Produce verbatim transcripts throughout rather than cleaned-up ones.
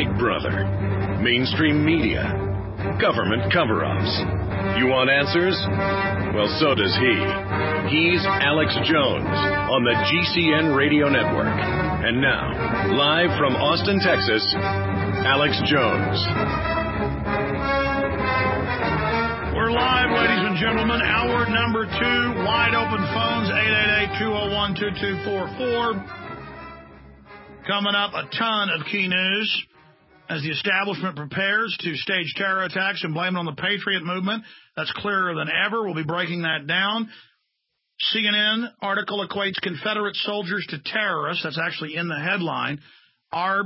Big Brother, mainstream media, government cover-ups. You want answers? Well, so does he. He's Alex Jones on the G C N Radio Network. And now, live from Austin, Texas, Alex Jones. We're live, ladies and gentlemen. Hour number two, wide open phones, eight eight eight, two oh one, two two four four. Coming up, a ton of key news as the establishment prepares to stage terror attacks and blame it on the Patriot movement. That's clearer than ever. We'll be breaking that down. C N N article equates Confederate soldiers to terrorists. That's actually in the headline. Are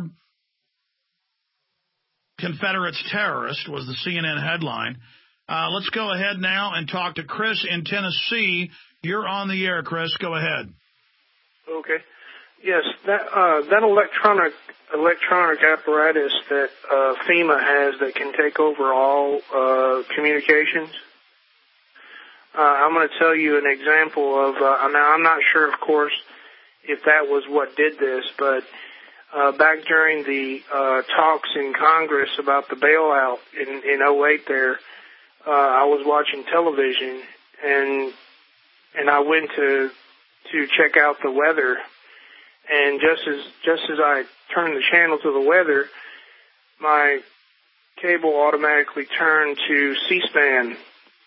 Confederates terrorists was the C N N headline. Uh, let's go ahead now and talk to Chris in Tennessee. You're on the air, Chris. Go ahead. Okay. Yes, that uh, that electronic electronic apparatus that uh, FEMA has that can take over all uh, communications. Uh, I'm going to tell you an example of. Uh, now, I'm not sure, of course, if that was what did this, but uh, back during the uh, talks in Congress about the bailout in in oh eight, there, uh, I was watching television and and I went to to check out the weather. And just as just as I turned the channel to the weather, my cable automatically turned to C-SPAN,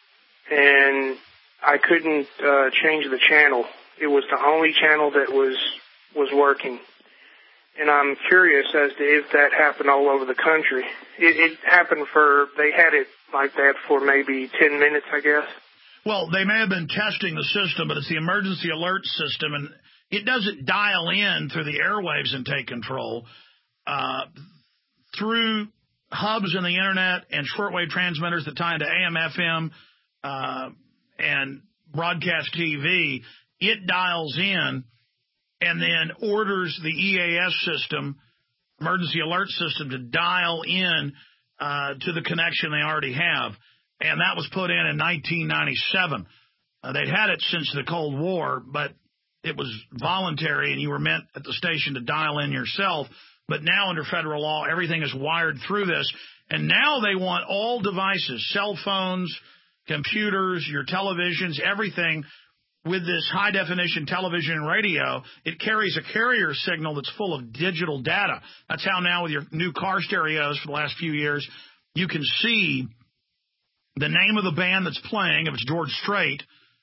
and I couldn't uh, change the channel. It was the only channel that was was working. And I'm curious as to if that happened all over the country. It, it happened for, they had it like that for maybe ten minutes, I guess. Well, they may have been testing the system, but it's the emergency alert system, and it doesn't dial in through the airwaves and take control. Uh, through hubs in the Internet and shortwave transmitters that tie into A M, F M, uh, and broadcast T V, it dials in and then orders the E A S system, emergency alert system, to dial in uh, to the connection they already have. And that was put in in nineteen ninety-seven. Uh, they'd had it since the Cold War, but it was voluntary, and you were meant at the station to dial in yourself. But now under federal law, everything is wired through this. And now they want all devices, cell phones, computers, your televisions, everything with this high-definition television and radio. It carries a carrier signal that's full of digital data. That's how now with your new car stereos for the last few years, you can see the name of the band that's playing, if it's George Strait,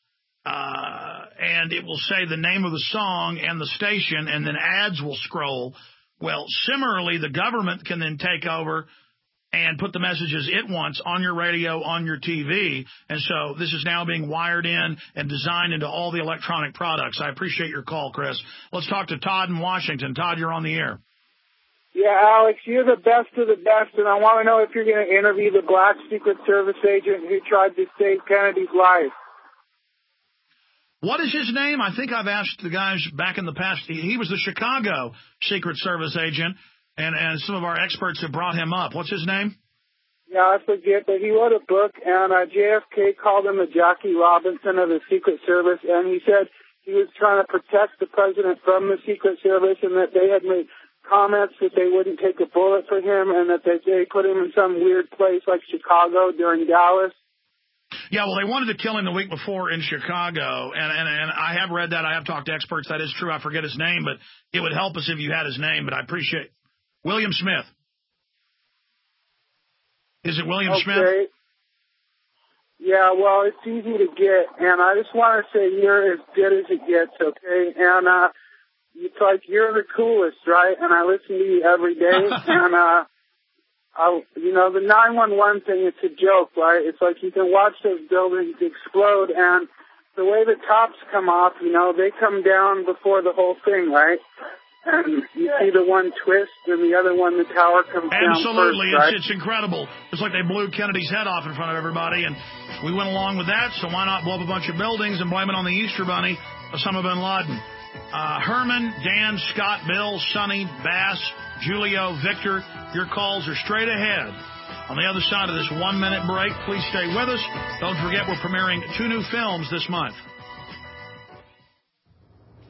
Uh, and it will say the name of the song and the station, and then ads will scroll. Well, similarly, the government can then take over and put the messages it wants on your radio, on your T V. And so this is now being wired in and designed into all the electronic products. I appreciate your call, Chris. Let's talk to Todd in Washington. Todd, you're on the air. Yeah, Alex, you're the best of the best, and I want to know if you're going to interview the black Secret Service agent who tried to save Kennedy's life. What is his name? I think I've asked the guys back in the past. He, he was the Chicago Secret Service agent, and, and some of our experts have brought him up. What's his name? Yeah, I forget, but he wrote a book, and uh, J F K called him the Jackie Robinson of the Secret Service, and he said he was trying to protect the president from the Secret Service, and that they had made comments that they wouldn't take a bullet for him, and that they, they put him in some weird place like Chicago during Dallas. Yeah, well, they wanted to kill him the week before in Chicago, and, and, and I have read that. I have talked to experts. That is true. I forget his name, but it would help us if you had his name, but I appreciate William Smith. Is it William okay. Smith? Yeah, well, it's easy to get, and I just want to say you're as good as it gets, okay? And uh, it's like you're the coolest, right? And I listen to you every day, and uh, I, you know, the nine one one thing, it's a joke, right? It's like you can watch those buildings explode, and the way the tops come off, you know, they come down before the whole thing, right? And you see the one twist, and the other one, the tower comes down first, Absolutely. right? It's, it's incredible. It's like they blew Kennedy's head off in front of everybody, and we went along with that, so why not blow up a bunch of buildings and blame it on the Easter Bunny, Osama bin Laden? Uh, Herman, Dan, Scott, Bill, Sonny, Bass, Julio, Victor, your calls are straight ahead. On the other side of this one-minute break, please stay with us. Don't forget we're premiering two new films this month.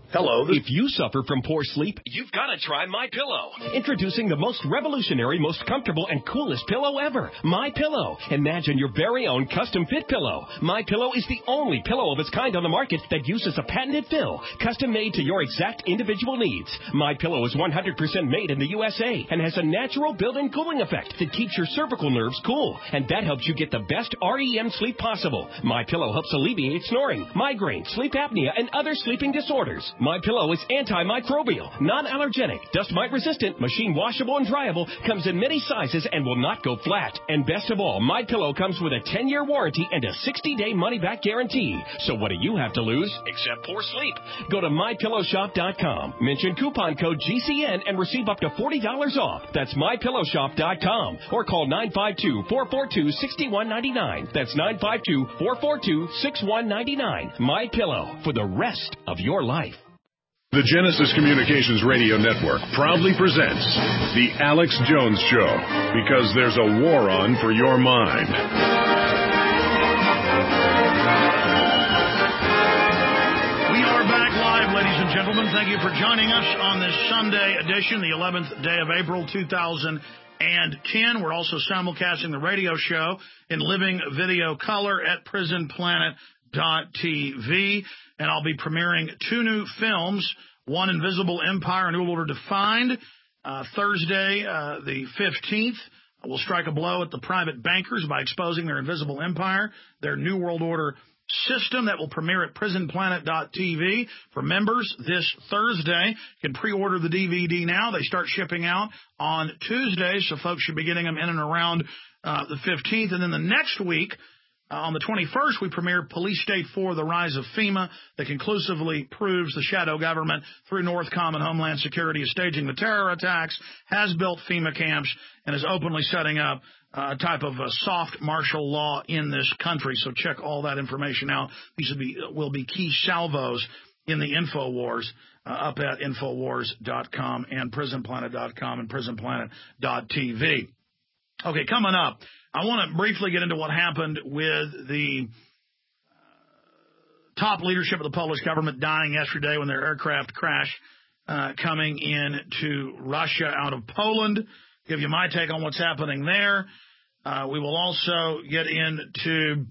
Hello. This- If you suffer from poor sleep, you've got to try MyPillow. Introducing the most revolutionary, most comfortable, and coolest pillow ever, MyPillow. Imagine your very own custom-fit pillow. MyPillow is the only pillow of its kind on the market that uses a patented fill, custom-made to your exact individual needs. MyPillow is one hundred percent made in the U S A and has a natural built-in cooling effect that keeps your cervical nerves cool, and that helps you get the best R E M sleep possible. MyPillow helps alleviate snoring, migraine, sleep apnea, and other sleeping disorders. MyPillow is antimicrobial, non-allergenic, dust mite resistant, machine washable and dryable, comes in many sizes and will not go flat. And best of all, MyPillow comes with a ten-year warranty and a sixty-day money-back guarantee. So what do you have to lose except poor sleep? Go to my pillow shop dot com, mention coupon code G C N and receive up to forty dollars off. That's my pillow shop dot com or call nine five two, four four two, six one nine nine. That's nine five two, four four two, six one nine nine. MyPillow, for the rest of your life. The Genesis Communications Radio Network proudly presents The Alex Jones Show, because there's a war on for your mind. We are back live, ladies and gentlemen. Thank you for joining us on this Sunday edition, the eleventh day of April, two thousand ten. We're also simulcasting the radio show in living video color at prison planet dot t v. And I'll be premiering two new films, one, Invisible Empire, A New World Order Defined, uh, Thursday, uh, the fifteenth. We'll strike a blow at the private bankers by exposing their invisible empire, their New World Order system. That will premiere at prison planet dot t v for members this Thursday. You can pre-order the D V D now. They start shipping out on Tuesday, so folks should be getting them in and around uh, the fifteenth. And then the next week, Uh, on the twenty-first, we premiere Police State four, The Rise of FEMA, that conclusively proves the shadow government through Northcom and Homeland Security is staging the terror attacks, has built FEMA camps, and is openly setting up uh, a type of a soft martial law in this country. So check all that information out. These will be, will be key salvos in the InfoWars uh, up at Infowars dot com and Prison Planet dot com and Prison Planet dot t v. Okay, coming up, I want to briefly get into what happened with the uh, top leadership of the Polish government dying yesterday when their aircraft crashed uh, coming into Russia out of Poland. Give you my take on what's happening there. Uh, we will also get into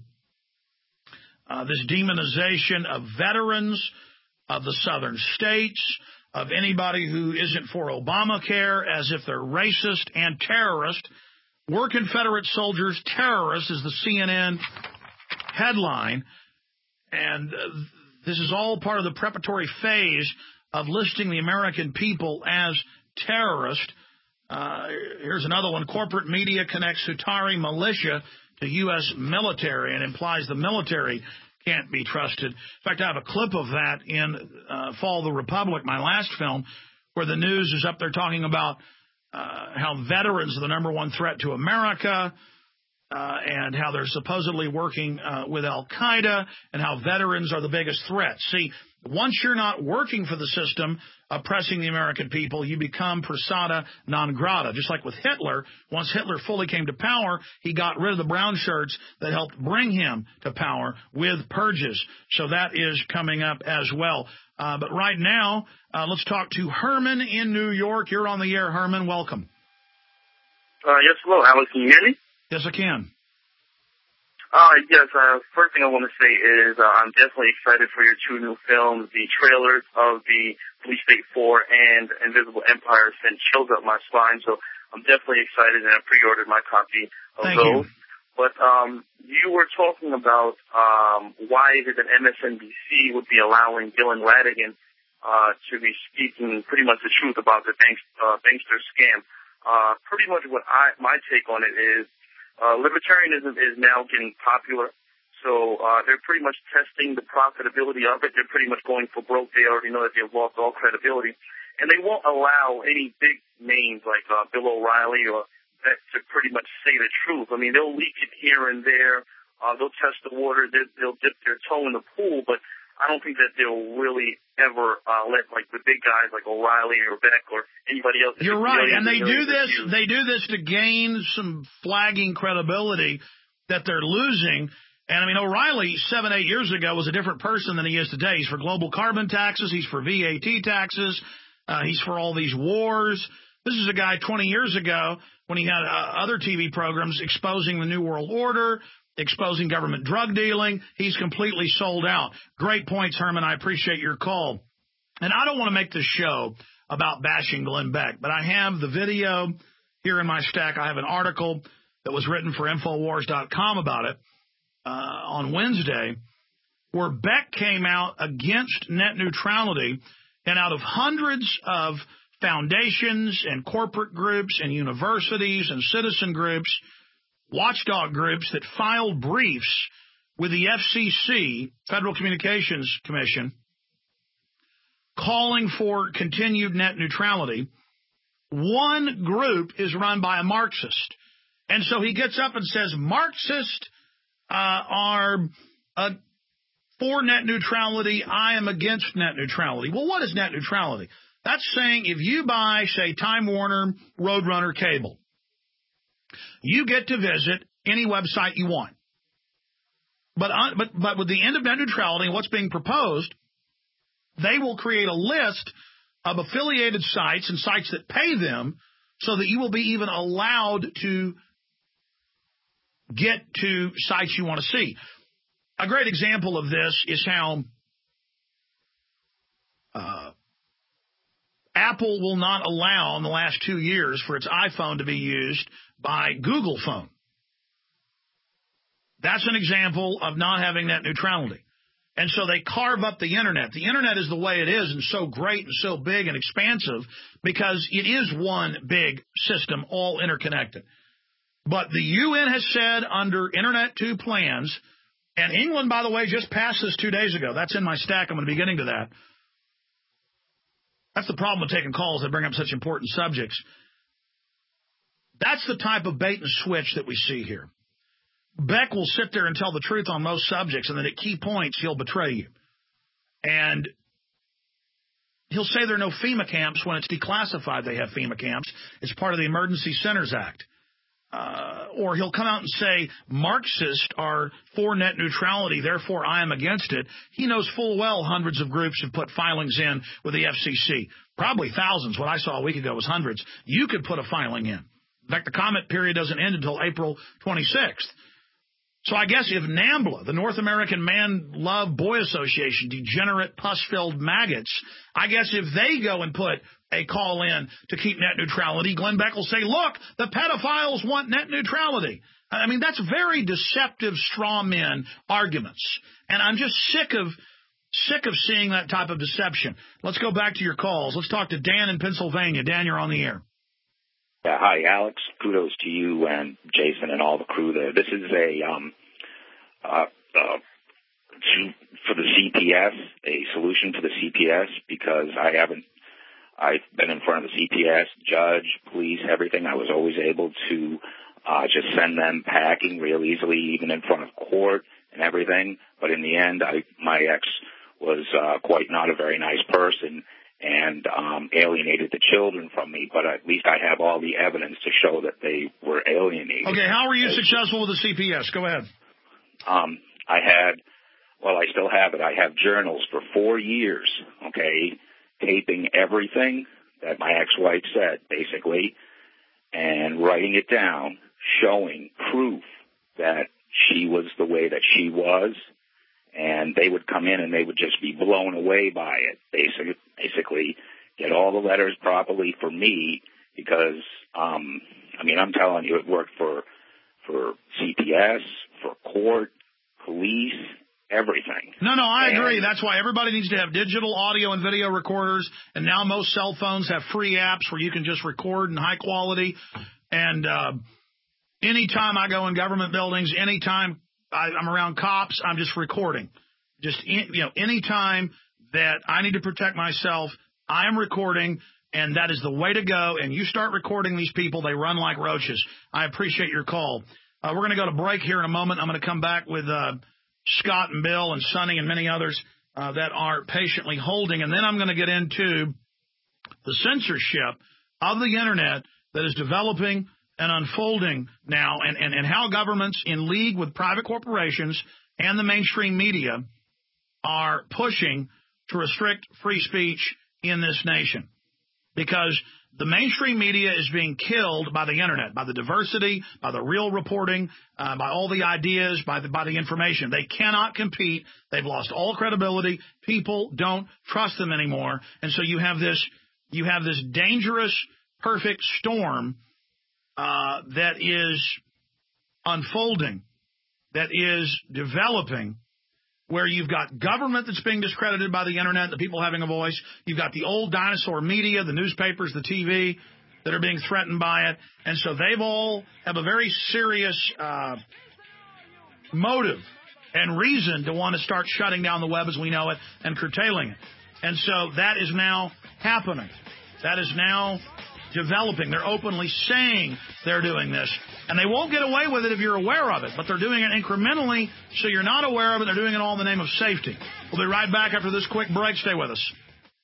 uh, this demonization of veterans of the southern states, of anybody who isn't for Obamacare, as if they're racist and terrorist. Were Confederate soldiers terrorists, is the C N N headline. And uh, this is all part of the preparatory phase of listing the American people as terrorists. Uh, here's another one. Corporate media connects Hutari militia to U S military and implies the military can't be trusted. In fact, I have a clip of that in uh, Fall of the Republic, my last film, where the news is up there talking about Uh, how veterans are the number one threat to America, uh, and how they're supposedly working uh, with Al-Qaeda, and how veterans are the biggest threat. See, once you're not working for the system oppressing the American people, you become persona non grata. Just like with Hitler, once Hitler fully came to power, he got rid of the brown shirts that helped bring him to power with purges. So that is coming up as well. Uh, but right now, uh, let's talk to Herman in New York. You're on the air, Herman. Welcome. Uh, yes, hello, Alex. Can you hear me? Yes, I can. Uh, yes, uh, first thing I want to say is uh, I'm definitely excited for your two new films. The trailers of the Police State four and Invisible Empire sent chills up my spine, so I'm definitely excited, and I pre-ordered my copy of Thank those. You. But um, you were talking about um, why is it that M S N B C would be allowing Dylan Ratigan uh, to be speaking pretty much the truth about the bank, uh, bankster scam. Uh, pretty much what I my take on it is uh, libertarianism is now getting popular. So uh, they're pretty much testing the profitability of it. They're pretty much going for broke. They already know that they've lost all credibility. And they won't allow any big names like uh, Bill O'Reilly or that to pretty much say the truth. I mean, they'll leak it here and there. Uh, they'll test the water. They'll, they'll dip their toe in the pool. But I don't think that they'll really ever uh, let like the big guys like O'Reilly or Beck or anybody else. You're right, and they do this. They do this to gain some flagging credibility that they're losing. And, I mean, O'Reilly, seven, eight years ago, was a different person than he is today. He's for global carbon taxes. He's for V A T taxes. Uh, he's for all these wars. This is a guy twenty years ago when he had uh, other T V programs exposing the New World Order, exposing government drug dealing. He's completely sold out. Great points, Herman. I appreciate your call. And I don't want to make this show about bashing Glenn Beck, but I have the video here in my stack. I have an article that was written for Infowars dot com about it uh, on Wednesday, where Beck came out against net neutrality, and out of hundreds of foundations and corporate groups and universities and citizen groups, watchdog groups that filed briefs with the F C C, Federal Communications Commission, calling for continued net neutrality, one group is run by a Marxist. And so he gets up and says, Marxists uh, are uh, for net neutrality. I am against net neutrality. Well, what is net neutrality? That's saying if you buy, say, Time Warner Roadrunner cable, you get to visit any website you want. But, uh, but, but with the end of net neutrality and what's being proposed, they will create a list of affiliated sites and sites that pay them so that you will be even allowed to get to sites you want to see. A great example of this is how uh, Apple will not allow in the last two years for its iPhone to be used by Google phone. That's an example of not having net neutrality. And so they carve up the Internet. The Internet is the way it is and so great and so big and expansive because it is one big system, all interconnected. But the U N has said under Internet two plans, and England, by the way, just passed this two days ago. That's in my stack. I'm going to be getting to that. That's the problem with taking calls. They bring up such important subjects. That's the type of bait and switch that we see here. Beck will sit there and tell the truth on most subjects, and then at key points, he'll betray you. And he'll say there are no FEMA camps when it's declassified they have FEMA camps. It's part of the Emergency Centers Act. Uh, or he'll come out and say Marxists are for net neutrality, therefore I am against it. He knows full well hundreds of groups have put filings in with the F C C. Probably thousands. What I saw a week ago was hundreds. You could put a filing in. In fact, the comment period doesn't end until April twenty-sixth. So I guess if NAMBLA, the North American Man Love Boy Association, degenerate pus-filled maggots, I guess if they go and put a call in to keep net neutrality, Glenn Beck will say, look, the pedophiles want net neutrality. I mean, that's very deceptive straw men arguments. And I'm just sick of sick of seeing that type of deception. Let's go back to your calls. Let's talk to Dan in Pennsylvania. Dan, you're on the air. Yeah, hi, Alex. Kudos to you and Jason and all the crew there. This is a um, uh, uh, for the C P S, a solution for the C P S, because I haven't. I've been in front of the C P S, judge, police, everything. I was always able to uh, just send them packing real easily, even in front of court and everything. But in the end, I, my ex was uh, quite not a very nice person and um, alienated the children from me. But at least I have all the evidence to show that they were alienated. Okay, how were you As, successful with the C P S? Go ahead. Um, I had, well, I still have it. I have journals for four years, okay, taping everything that my ex-wife said, basically, and writing it down, showing proof that she was the way that she was, and they would come in and they would just be blown away by it, basically, basically get all the letters properly for me, because, um, I mean, I'm telling you, it worked for, for C P S, for court, police, everything. No, no, I and, agree. That's why everybody needs to have digital audio and video recorders, and now most cell phones have free apps where you can just record in high quality. And uh, anytime I go in government buildings, anytime I, I'm around cops, I'm just recording. Just, you know, anytime that I need to protect myself, I am recording, and that is the way to go. And you start recording these people, they run like roaches. I appreciate your call. Uh, we're going to go to break here in a moment. I'm going to come back with uh, Scott and Bill and Sonny and many others uh, that are patiently holding. And then I'm going to get into the censorship of the Internet that is developing and unfolding now, and, and, and how governments in league with private corporations and the mainstream media are pushing to restrict free speech in this nation. Because the mainstream media is being killed by the internet, by the diversity, by the real reporting, uh, by all the ideas, by the, by the information. They cannot compete. They've lost all credibility. People don't trust them anymore. And so you have this, you have this dangerous, perfect storm uh, that is unfolding, that is developing, where you've got government that's being discredited by the internet, the people having a voice. You've got the old dinosaur media, the newspapers, the T V, that are being threatened by it. And so they've all have a very serious uh, motive and reason to want to start shutting down the web as we know it and curtailing it. And so that is now happening. That is now developing. They're openly saying they're doing this. And they won't get away with it if you're aware of it, but they're doing it incrementally so you're not aware of it. They're doing it all in the name of safety. We'll be right back after this quick break. Stay with us.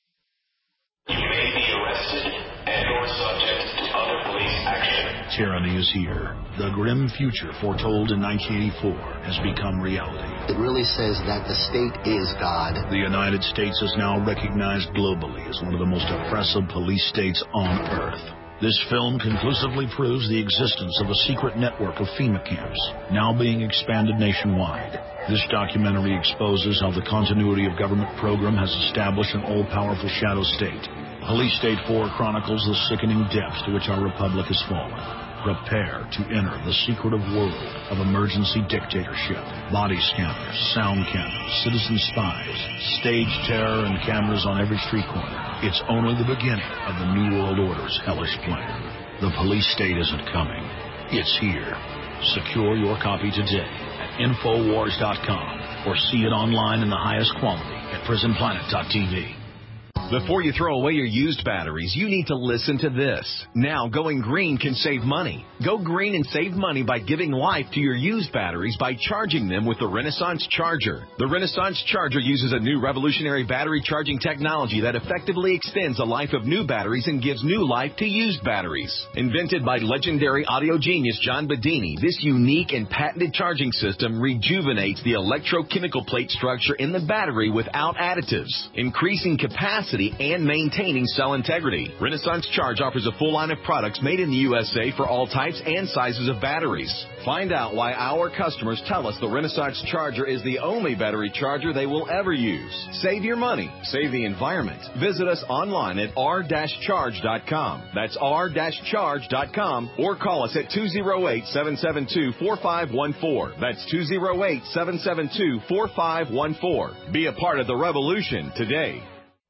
You may be arrested and or subject to other police action. Tyranny is here. The grim future foretold in nineteen eighty-four has become reality. It really says that the state is God. The United States is now recognized globally as one of the most oppressive police states on earth. This film conclusively proves the existence of a secret network of FEMA camps, now being expanded nationwide. This documentary exposes how the continuity of government program has established an all-powerful shadow state. Police State four chronicles the sickening depths to which our republic has fallen. Prepare to enter the secretive world of emergency dictatorship. Body scanners, sound cameras, citizen spies, stage terror, and cameras on every street corner. It's only the beginning of the New World Order's hellish plan. The police state isn't coming. It's here. Secure your copy today at Infowars dot com or see it online in the highest quality at Prison Planet dot T V. Before you throw away your used batteries, you need to listen to this. Now, going green can save money. Go green and save money by giving life to your used batteries by charging them with the Renaissance Charger. The Renaissance Charger uses a new revolutionary battery charging technology that effectively extends the life of new batteries and gives new life to used batteries. Invented by legendary audio genius John Bedini, this unique and patented charging system rejuvenates the electrochemical plate structure in the battery without additives, increasing capacity and maintaining cell integrity. Renaissance Charge offers a full line of products made in the U S A for all types and sizes of batteries. Find out why our customers tell us the Renaissance Charger is the only battery charger they will ever use. Save your money. Save the environment. Visit us online at r dash charge dot com. That's r dash charge dot com or call us at two oh eight, seven seven two, four five one four. That's two oh eight, seven seven two, four five one four. Be a part of the revolution today.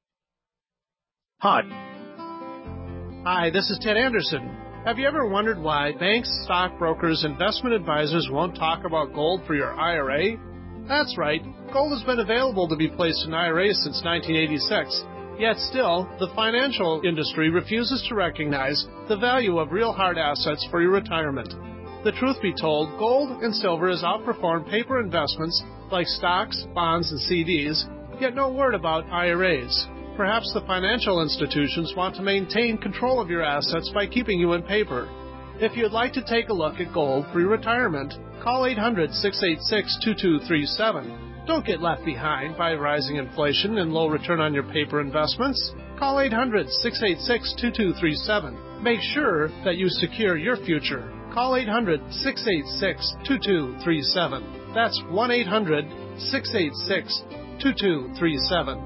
Hi. Hi, this is Ted Anderson. Have you ever wondered why banks, stockbrokers, investment advisors won't talk about gold for your I R A? That's right. Gold has been available to be placed in I R As since nineteen eighty-six. Yet still, the financial industry refuses to recognize the value of real hard assets for your retirement. The truth be told, gold and silver has outperformed paper investments like stocks, bonds, and C Ds, yet no word about I R As. Perhaps the financial institutions want to maintain control of your assets by keeping you in paper. If you'd like to take a look at gold for your retirement, call eight hundred, six eight six, two two three seven. Don't get left behind by rising inflation and low return on your paper investments. Call eight hundred, six eight six, two two three seven. Make sure that you secure your future. Call eight hundred, six eight six, two two three seven. That's one eight hundred, six eight six, two two three seven.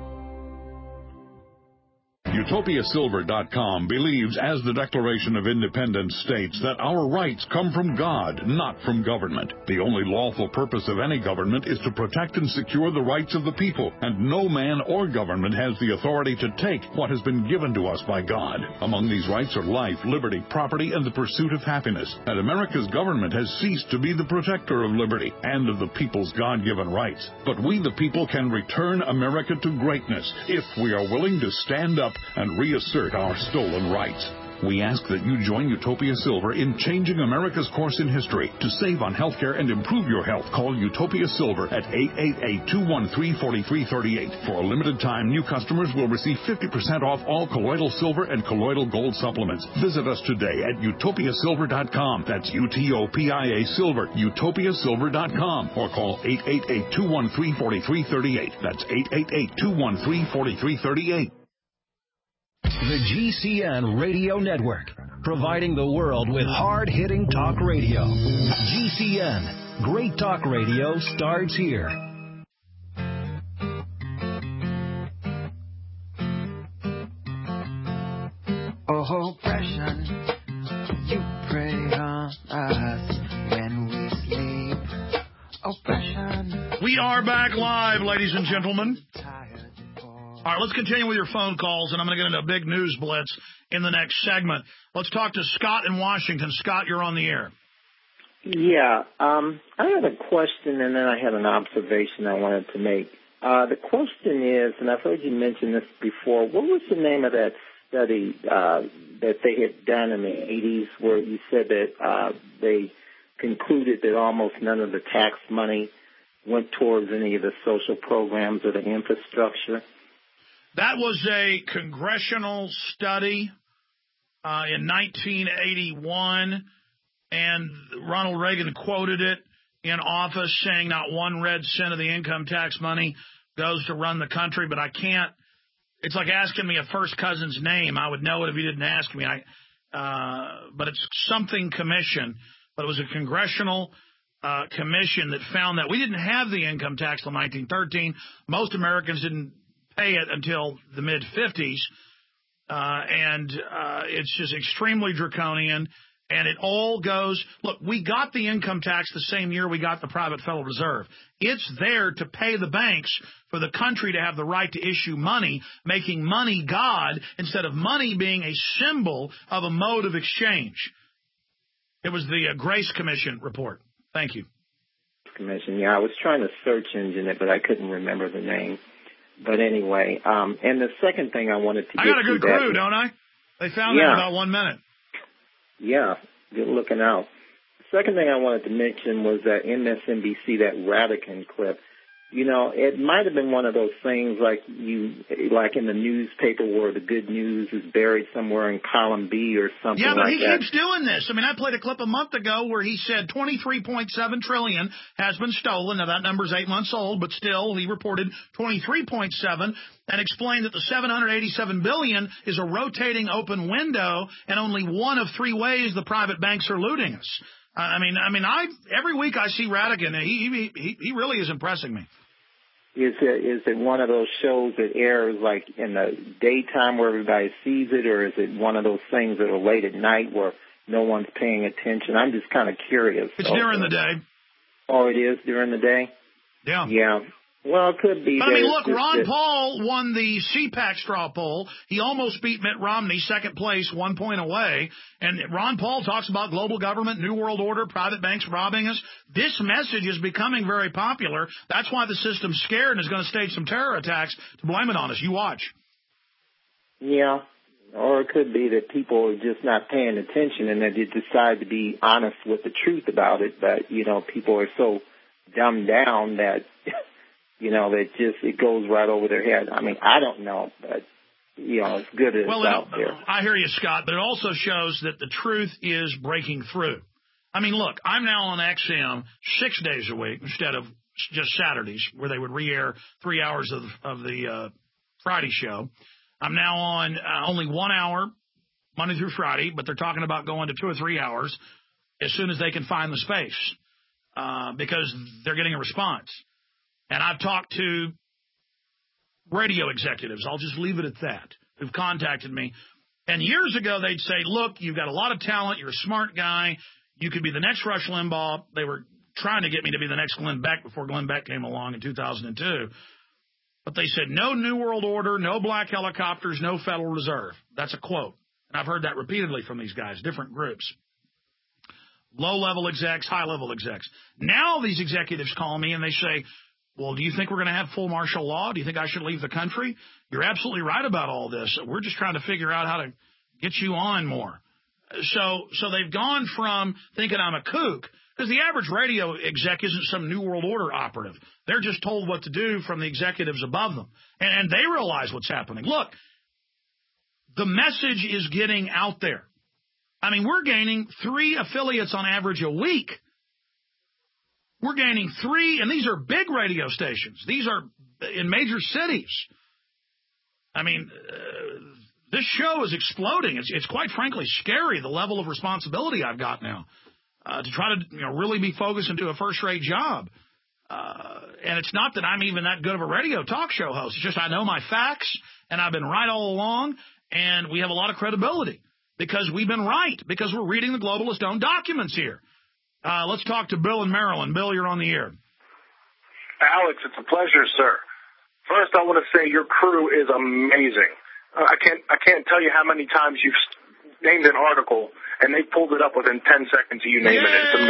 Utopia Silver dot com believes, as the Declaration of Independence states, that our rights come from God, not from government. The only lawful purpose of any government is to protect and secure the rights of the people, and no man or government has the authority to take what has been given to us by God. Among these rights are life, liberty, property, and the pursuit of happiness. And America's government has ceased to be the protector of liberty and of the people's God-given rights. But we, the people, can return America to greatness if we are willing to stand up and reassert our stolen rights. We ask that you join Utopia Silver in changing America's course in history. To save on health care and improve your health, call Utopia Silver at eight eight eight, two one three, four three three eight. For a limited time, new customers will receive fifty percent off all colloidal silver and colloidal gold supplements. Visit us today at utopia silver dot com. That's U T O P I A Silver, utopia silver dot com. Or call eight eight eight, two one three, four three three eight. That's eight eight eight, two one three, four three three eight. The G C N Radio Network, providing the world with hard-hitting talk radio. G C N, great talk radio starts here. Oh, oppression, you prey on us when we sleep. Oppression. We are back live, ladies and gentlemen. All right, let's continue with your phone calls, and I'm going to get into a big news blitz in the next segment. Let's talk to Scott in Washington. Scott, you're on the air. Yeah, um, I had a question, and then I had an observation I wanted to make. Uh, the question is, and I've heard you mention this before, what was the name of that study uh, that they had done in the eighties where you said that uh, they concluded that almost none of the tax money went towards any of the social programs or the infrastructure? That was a congressional study uh, in nineteen eighty-one, and Ronald Reagan quoted it in office saying not one red cent of the income tax money goes to run the country, but I can't. It's like asking me a first cousin's name. I would know it if you didn't ask me. I, uh, but it's something commission, but it was a congressional uh, commission that found that we didn't have the income tax till nineteen thirteen. Most Americans didn't pay it until the mid-fifties, uh, and uh, it's just extremely draconian, and it all goes – look, we got the income tax the same year we got the private Federal Reserve. It's there to pay the banks for the country to have the right to issue money, making money God instead of money being a symbol of a mode of exchange. It was the uh, Grace Commission report. Thank you. Commission, yeah, I was trying to search engine it, but I couldn't remember the name. But anyway, um, and the second thing I wanted to I get got a good to crew, that, don't I? They found yeah. that in about one minute. Yeah, good looking out. The second thing I wanted to mention was that M S N B C, that Radican clip. You know, it might have been one of those things like you, like in the newspaper where the good news is buried somewhere in column B or something yeah, but like he that. keeps doing this. I mean, I played a clip a month ago where he said twenty-three point seven trillion dollars has been stolen. Now, that number's eight months old, but still, he reported twenty-three point seven and explained that the seven hundred eighty-seven billion dollars is a rotating open window and only one of three ways the private banks are looting us. Uh, I mean, I mean, I every week I see Radican, and he he he really is impressing me. Is it is it one of those shows that airs like in the daytime where everybody sees it, or is it one of those things that are late at night where no one's paying attention? I'm just kind of curious. It's also. During the day. Oh, it is during the day? Yeah. Yeah. Well, it could be. But, I mean, look, Ron that, Paul won the C PAC straw poll. He almost beat Mitt Romney, second place, one point away. And Ron Paul talks about global government, New World Order, private banks robbing us. This message is becoming very popular. That's why the system's scared and is going to stage some terror attacks to blame it on us. You watch. Yeah. Or it could be that people are just not paying attention and that they decide to be honest with the truth about it. But, you know, people are so dumbed down that... You know, that just, it goes right over their head. I mean, I don't know, but, you know, it's good as well, it's out there. I hear you, Scott, but it also shows that the truth is breaking through. I mean, look, I'm now on X M six days a week instead of just Saturdays, where they would re-air three hours of, of the uh, Friday show. I'm now on uh, only one hour, Monday through Friday, but they're talking about going to two or three hours as soon as they can find the space uh, because they're getting a response. And I've talked to radio executives, I'll just leave it at that, who've contacted me. And years ago, they'd say, look, you've got a lot of talent, you're a smart guy, you could be the next Rush Limbaugh. They were trying to get me to be the next Glenn Beck before Glenn Beck came along in two thousand two. But they said, no New World Order, no black helicopters, no Federal Reserve. That's a quote. And I've heard that repeatedly from these guys, different groups. Low-level execs, high-level execs. Now these executives call me and they say, well, do you think we're going to have full martial law? Do you think I should leave the country? You're absolutely right about all this. We're just trying to figure out how to Get you on more. So so they've gone from thinking I'm a kook, because the average radio exec isn't some New World Order operative. They're just told what to do from the executives above them. And, and they realize what's happening. Look, the message is getting out there. I mean, we're gaining three affiliates on average a week. We're gaining three, and these are big radio stations. These are in major cities. I mean, uh, this show is exploding. It's, it's quite frankly scary, the level of responsibility I've got now uh, to try to you know, really be focused into a first-rate job. Uh, and it's not that I'm even that good of a radio talk show host. It's just I know my facts, and I've been right all along, and we have a lot of credibility because we've been right, because we're reading the globalist-owned documents here. Uh, let's talk to Bill in Maryland. Bill, you're on the air. Alex, it's a pleasure, sir. First, I want to say your crew is amazing. Uh, I can't I can't tell you how many times you've named an article, and they pulled it up within ten seconds of you naming it. It's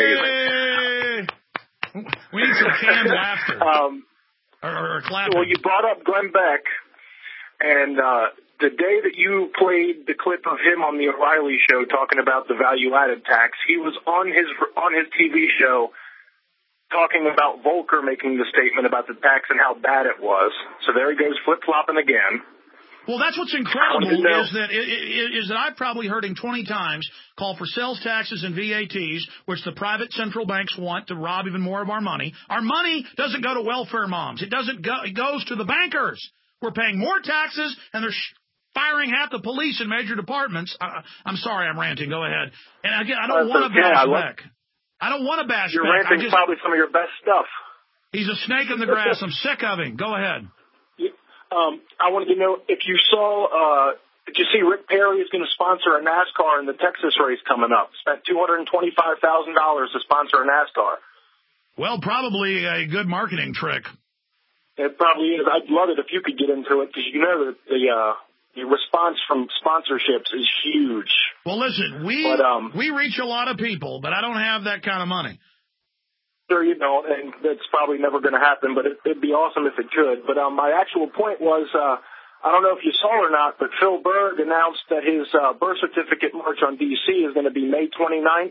amazing. We need some canned laughter. Um, or, or clapping. Well, you brought up Glenn Beck, and uh, the day that you played the clip of him on the O'Reilly show talking about the value-added tax, he was on his on his T V show talking about Volcker making the statement about the tax and how bad it was. So there he goes, flip-flopping again. Well, that's what's incredible is that is that I've probably heard him twenty times call for sales taxes and V A Ts, which the private central banks want to rob even more of our money. Our money doesn't go to welfare moms. It doesn't go. It goes to the bankers. We're paying more taxes, and they're firing half the police in major departments. Uh, I'm sorry, I'm ranting. Go ahead. And again, I don't want to okay. bash I Beck. I don't want to bash Your Beck. ranting's just, probably some of your best stuff. He's a snake in the grass. I'm sick of him. Go ahead. Um, I wanted to know if you saw, uh, did you see Rick Perry is going to sponsor a NASCAR in the Texas race coming up? Spent two hundred twenty-five thousand dollars to sponsor a NASCAR. Well, probably a good marketing trick. It probably is. I'd love it if you could get into it, because you know that the, uh, the response from sponsorships is huge. Well, listen, we, but, um, we reach a lot of people, but I don't have that kind of money. Sure, you don't, and that's probably never going to happen, but it, it'd be awesome if it could. But um, my actual point was, uh, I don't know if you saw or not, but Phil Berg announced that his uh, birth certificate march on D C is going to be May twenty-ninth,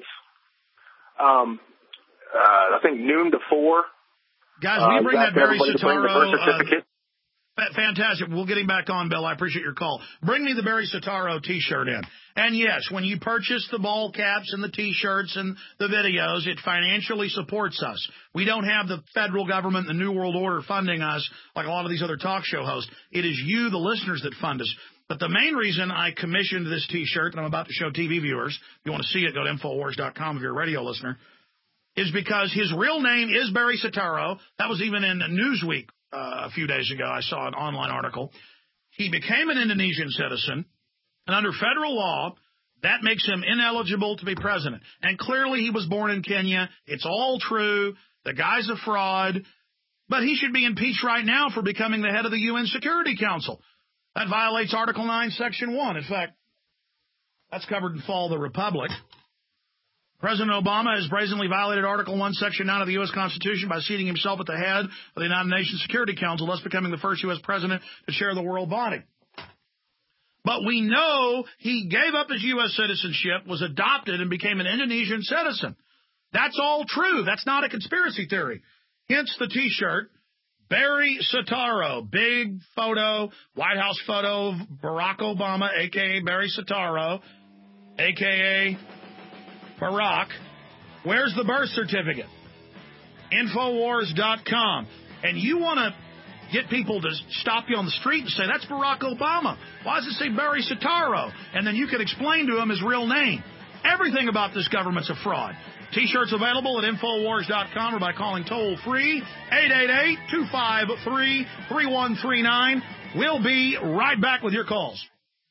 um, uh, I think noon to four. Guys, we bring uh, that Barry Soetoro. Uh, fantastic. We'll get him back on, Bill. I appreciate your call. Bring me the Barry Soetoro T-shirt in. And, yes, when you purchase the ball caps and the T-shirts and the videos, it financially supports us. We don't have the federal government and the New World Order funding us like a lot of these other talk show hosts. It is you, the listeners, that fund us. But the main reason I commissioned this T-shirt that I'm about to show T V viewers, if you want to see it, go to Infowars dot com if you're a radio listener, is because his real name is Barry Soetoro. That was even in Newsweek uh, a few days ago. I saw an online article. He became an Indonesian citizen, and under federal law, that makes him ineligible to be president. And clearly he was born in Kenya. It's all true. The guy's a fraud. But he should be impeached right now for becoming the head of the U N Security Council. That violates Article nine, Section one. In fact, that's covered in Fall of the Republic. President Obama has brazenly violated Article one, Section nine of the U S Constitution by seating himself at the head of the United Nations Security Council, thus becoming the first U S president to share the world body. But we know he gave up his U S citizenship, was adopted, and became an Indonesian citizen. That's all true. That's not a conspiracy theory. Hence the T-shirt, Barry Soetoro, big photo, White House photo of Barack Obama, a k a. Barry Soetoro, a k a. Barack. Where's the birth certificate? Infowars dot com. And you want to get people to stop you on the street and say, that's Barack Obama. Why does it say Barry Soetoro? And then you can explain to him his real name. Everything about this government's a fraud. T-shirts available at Infowars dot com or by calling toll-free eight eight eight, two five three, three one three nine. We'll be right back with your calls.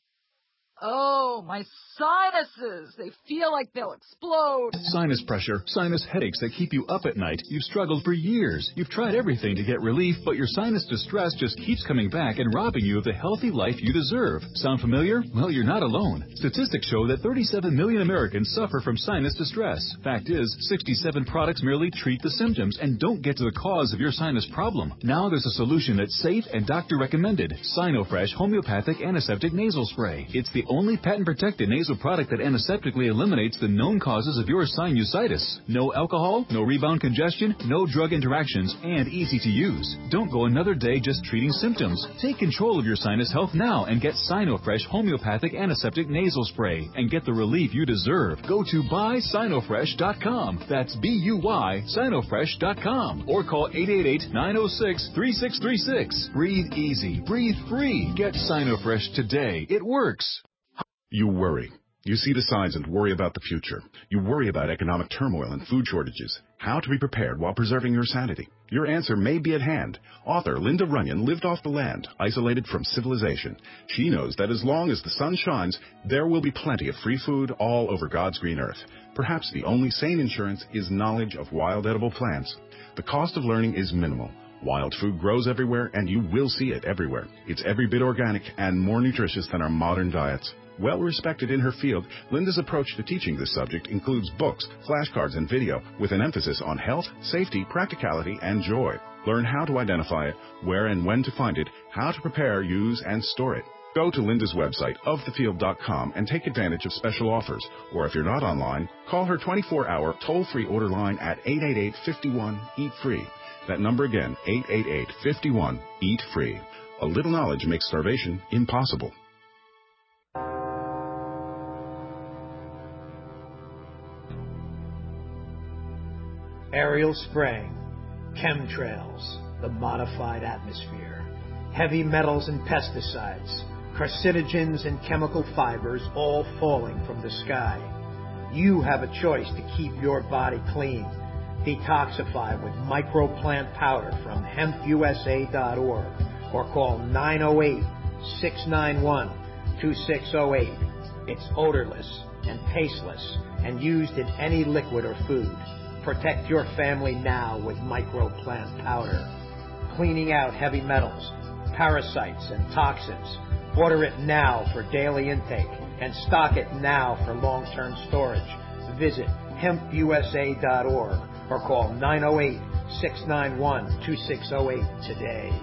Oh, my sinuses. They feel like they'll explode. Sinus pressure, sinus headaches that keep you up at night. You've struggled for years. You've tried everything to get relief, but your sinus distress just keeps coming back and robbing you of the healthy life you deserve. Sound familiar? Well, you're not alone. Statistics show that thirty-seven million Americans suffer from sinus distress. Fact is, sixty-seven products merely treat the symptoms and don't get to the cause of your sinus problem. Now there's a solution that's safe and doctor recommended. Sinofresh Homeopathic Antiseptic Nasal Spray. It's the only patent patent-protected nasal product that antiseptically eliminates the known causes of your sinusitis. No alcohol, no rebound congestion, no drug interactions, and easy to use. Don't go another day just treating symptoms. Take control of your sinus health now and get Sinofresh Homeopathic Antiseptic Nasal Spray and get the relief you deserve. Go to buy sinofresh dot com. That's B U Y sinofresh dot com. Or call eight eight eight, nine oh six, three six three six. Breathe easy. Breathe free. Get Sinofresh today. It works. You worry. You see the signs and worry about the future. You worry about economic turmoil and food shortages. How to be prepared while preserving your sanity. Your answer may be at hand. Author Linda Runyon lived off the land, isolated from civilization. She knows that as long as the sun shines, there will be plenty of free food all over God's green earth. Perhaps the only sane insurance is knowledge of wild edible plants. The cost of learning is minimal. Wild food grows everywhere, and you will see it everywhere. It's every bit organic and more nutritious than our modern diets. Well respected in her field, Linda's approach to teaching this subject includes books, flashcards, and video with an emphasis on health, safety, practicality, and joy. Learn how to identify it, where and when to find it, how to prepare, use, and store it. Go to Linda's website, of the field dot com, and take advantage of special offers. Or if you're not online, call her twenty-four hour toll-free order line at eight eight eight, five one, eat free. That number again, eight eight eight, five one, eat free. A little knowledge makes starvation impossible. Aerial spraying, chemtrails, the modified atmosphere, heavy metals and pesticides, carcinogens and chemical fibers all falling from the sky. You have a choice to keep your body clean. Detoxify with microplant powder from hemp U S A dot org or call nine oh eight, six nine one, two six oh eight. It's odorless and tasteless and used in any liquid or food. Protect your family now with microplant powder. Cleaning out heavy metals, parasites, and toxins. Order it now for daily intake and stock it now for long-term storage. Visit hemp U S A dot org or call nine oh eight, six nine one, two six oh eight today.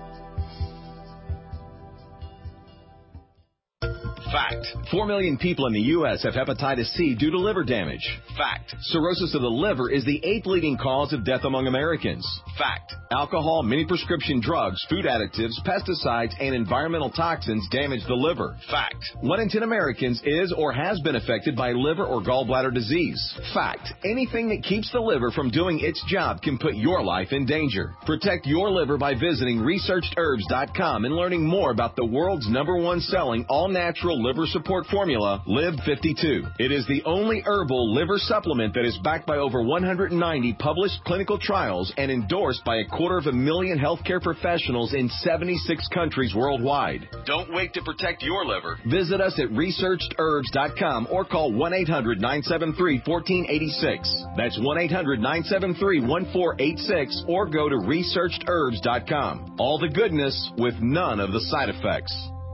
Fact. Four million people in the U S have hepatitis C due to liver damage. Fact. Cirrhosis of the liver is the eighth leading cause of death among Americans. Fact. Alcohol, many prescription drugs, food additives, pesticides, and environmental toxins damage the liver. Fact. One in ten Americans is or has been affected by liver or gallbladder disease. Fact. Anything that keeps the liver from doing its job can put your life in danger. Protect your liver by visiting researched herbs dot com and learning more about the world's number one selling all-natural liver support formula, Live fifty-two. It is the only herbal liver supplement that is backed by over one hundred ninety published clinical trials and endorsed by a quarter of a million healthcare professionals in seventy-six countries worldwide. Don't wait to protect your liver. Visit us at researched herbs dot com or call one eight hundred, nine seven three, one four eight six. That's one eight hundred, nine seven three, one four eight six or go to researched herbs dot com. All the goodness with none of the side effects.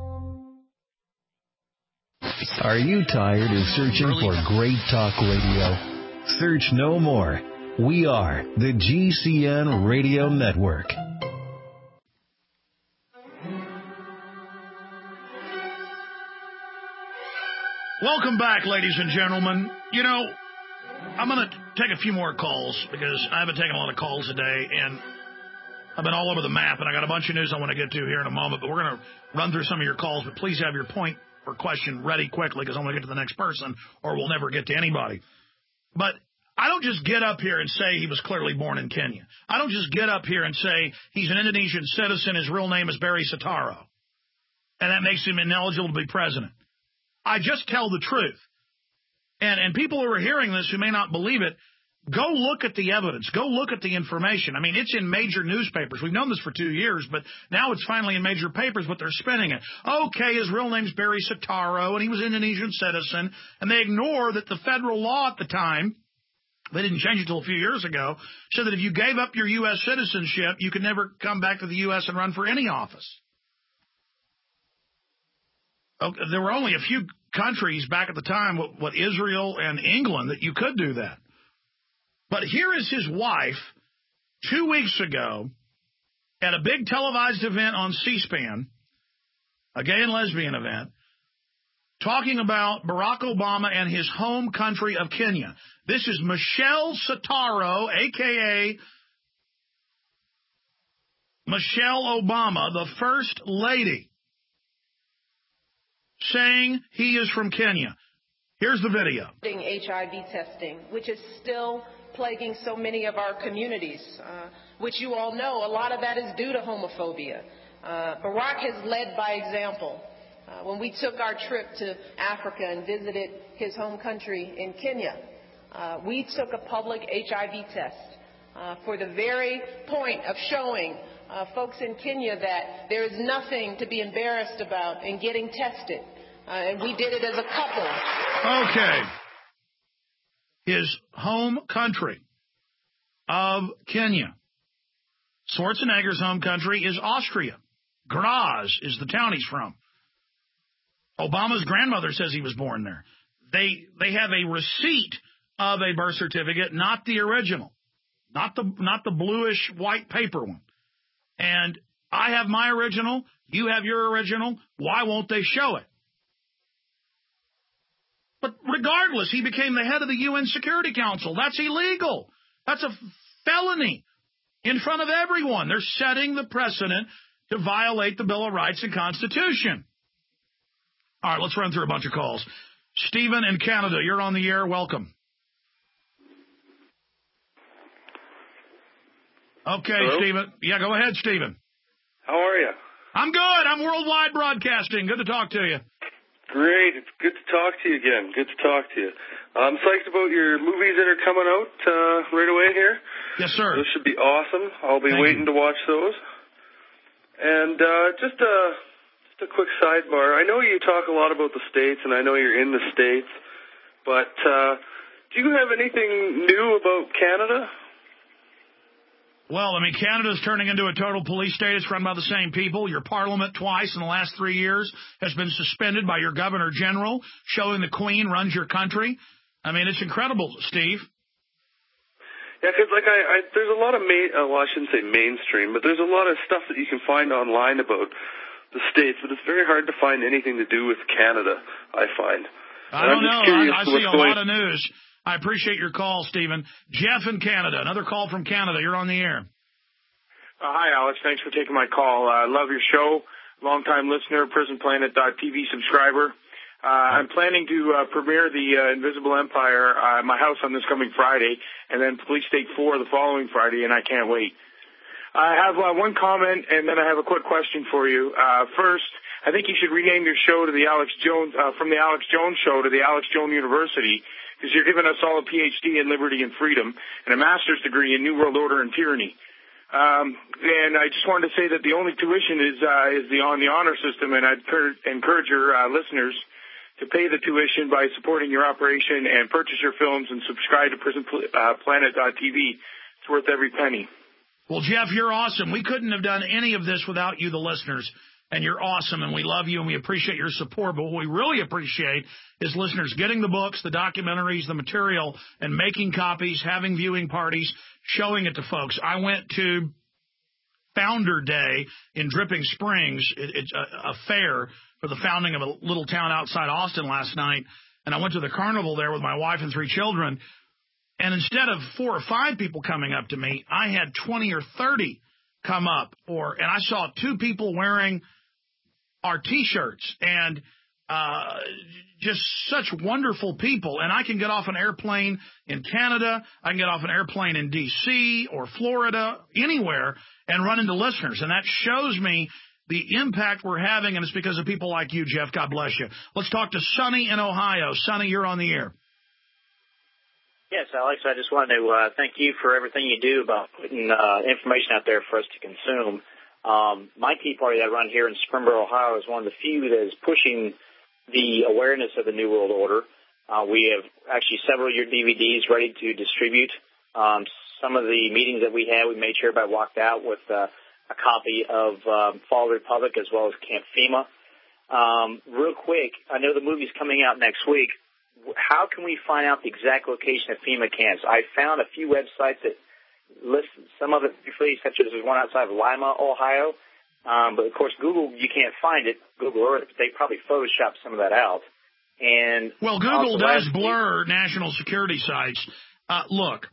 Are you tired of searching for great talk radio? Search no more. We are the G C N Radio Network. Welcome back, ladies and gentlemen. You know, I'm going to take a few more calls because I haven't taken a lot of calls today, and I've been all over the map, and I got a bunch of news I want to get to here in a moment, but we're going to run through some of your calls, but please have your point or question ready quickly because I want to get to the next person or we'll never get to anybody. But I don't just get up here and say he was clearly born in Kenya. I don't just get up here and say he's an Indonesian citizen, his real name is Barry Soetoro, and that makes him ineligible to be president. I just tell the truth. And and people who are hearing this who may not believe it, go look at the evidence. Go look at the information. I mean, it's in major newspapers. We've known this for two years, but now it's finally in major papers, but they're spinning it. Okay, his real name's Barry Soetoro, and he was an Indonesian citizen, and they ignore that the federal law at the time, they didn't change it until a few years ago, said that if you gave up your U S citizenship, you could never come back to the U S and run for any office. Okay, there were only a few countries back at the time, what, what Israel and England, that you could do that. But here is his wife two weeks ago at a big televised event on C-SPAN, a gay and lesbian event, talking about Barack Obama and his home country of Kenya. This is Michelle Sataro, a k a. Michelle Obama, the First Lady, saying he is from Kenya. Here's the video. H I V testing, which is still plaguing so many of our communities, uh, which you all know, a lot of that is due to homophobia. Uh, Barack has led by example. Uh, when we took our trip to Africa and visited his home country in Kenya, uh, we took a public H I V test uh, for the very point of showing uh, folks in Kenya that there is nothing to be embarrassed about in getting tested. Uh, and we did it as a couple. Okay. His home country of Kenya. Schwarzenegger's home country is Austria. Graz is the town he's from. Obama's grandmother says he was born there. They they have a receipt of a birth certificate, not the original, not the not the bluish white paper one. And I have my original. You have your original. Why won't they show it? But regardless, he became the head of the U N Security Council. That's illegal. That's a felony in front of everyone. They're setting the precedent to violate the Bill of Rights and Constitution. All right, let's run through a bunch of calls. Stephen in Canada, you're on the air. Welcome. Okay, Hello? Stephen. Yeah, go ahead, Stephen. How are you? I'm good. I'm worldwide broadcasting. Good to talk to you. Great. It's good to talk to you again. Good to talk to you. I'm psyched about your movies that are coming out uh, right away here. Yes, sir. Those should be awesome. I'll be Thank waiting you. to watch those. And uh, just a just a quick sidebar. I know you talk a lot about the States, and I know you're in the States, but uh, do you have anything new about Canada? Well, I mean, Canada's turning into a total police state. It's run by the same people. Your parliament twice in the last three years has been suspended by your governor general, showing the Queen runs your country. I mean, it's incredible, Steve. Yeah, because like I, I, there's a lot of main, uh, well, I shouldn't say mainstream, but there's a lot of stuff that you can find online about the States, but it's very hard to find anything to do with Canada, I find. I And don't I'm just know. curious I, I to see what's a going- lot of news. I appreciate your call, Stephen. Jeff in Canada, another call from Canada. You're on the air. Uh, hi, Alex. Thanks for taking my call. I uh, love your show. Longtime listener, prison planet dot t v subscriber. Uh, I'm planning to uh, premiere the uh, Invisible Empire uh, at my house on this coming Friday, and then Police State four the following Friday, and I can't wait. I have uh, one comment, and then I have a quick question for you. Uh, first, I think you should rename your show to the Alex Jones, uh, from the Alex Jones Show to the Alex Jones University, because you're giving us all a P H D in liberty and freedom and a master's degree in New World Order and tyranny. Um, and I just wanted to say that the only tuition is uh, is the on the honor system, and I'd cur- encourage your uh, listeners to pay the tuition by supporting your operation and purchase your films and subscribe to prison planet dot t v. It's worth every penny. Well, Jeff, you're awesome. We couldn't have done any of this without you, the listeners. And you're awesome, and we love you, and we appreciate your support. But what we really appreciate is listeners getting the books, the documentaries, the material, and making copies, having viewing parties, showing it to folks. I went to Founder Day in Dripping Springs. It, it's a, a fair for the founding of a little town outside Austin last night. And I went to the carnival there with my wife and three children. And instead of four or five people coming up to me, I had twenty or thirty come up. Or and I saw two people wearing our T-shirts, and uh, just such wonderful people. And I can get off an airplane in Canada, I can get off an airplane in D C or Florida, anywhere, and run into listeners. And that shows me the impact we're having, and it's because of people like you, Jeff. God bless you. Let's talk to Sonny in Ohio. Sonny, you're on the air. Yes, Alex, I just wanted to uh, thank you for everything you do about putting uh, information out there for us to consume. Um, my Tea Party that I run here in Springboro, Ohio, is one of the few that is pushing the awareness of the New World Order. Uh, we have actually several of your D V Ds ready to distribute. Um, some of the meetings that we had, we made sure everybody walked out with uh, a copy of um, Fall Republic as well as Camp FEMA. Um, real quick, I know the movie's coming out next week. How can we find out the exact location of FEMA camps? I found a few websites that list some of it briefly, such as there's one outside of Lima, Ohio. Um, but, of course, Google, you can't find it, Google Earth. They probably photoshopped some of that out. And well, Google also does last blur week, national security sites. Uh, look,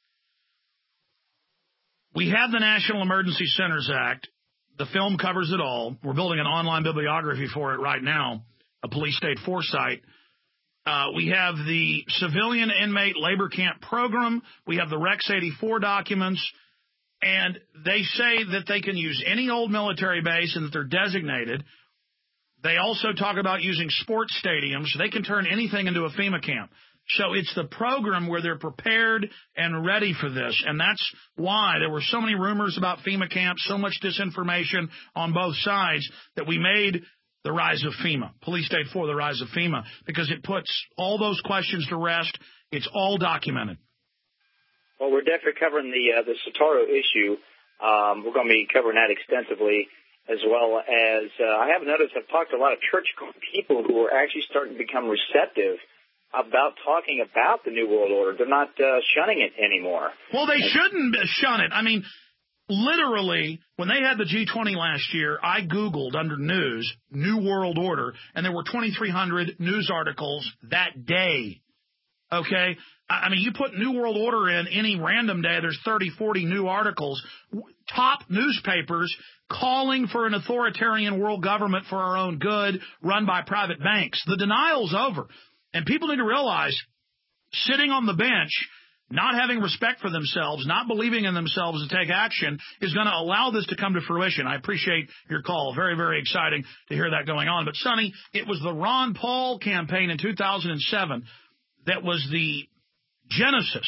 we have the National Emergency Centers Act. The film covers it all. We're building an online bibliography for it right now, a police state foresight. Uh, we have the Civilian Inmate Labor Camp Program. We have the Rex eighty-four documents. And they say that they can use any old military base and that they're designated. They also talk about using sports stadiums. They can turn anything into a FEMA camp. So it's the program where they're prepared and ready for this. And that's why there were so many rumors about FEMA camps, so much disinformation on both sides that we made the rise of FEMA, Police State four, the rise of FEMA, because it puts all those questions to rest. It's all documented. Well, we're definitely covering the uh, the Soetoro issue. Um, we're going to be covering that extensively, as well as uh, I have noticed I've talked to a lot of church people who are actually starting to become receptive about talking about the New World Order. They're not uh, shunning it anymore. Well, they shouldn't shun it. I mean, literally, when they had the G twenty last year, I Googled under news, New World Order, and there were twenty-three hundred news articles that day. Okay? I mean, you put New World Order in any random day, there's thirty, forty new articles. Top newspapers calling for an authoritarian world government for our own good, run by private banks. The denial's over. And people need to realize, sitting on the bench, not having respect for themselves, not believing in themselves to take action, is going to allow this to come to fruition. I appreciate your call. Very, very exciting to hear that going on. But, Sonny, it was the Ron Paul campaign in two thousand seven that was the genesis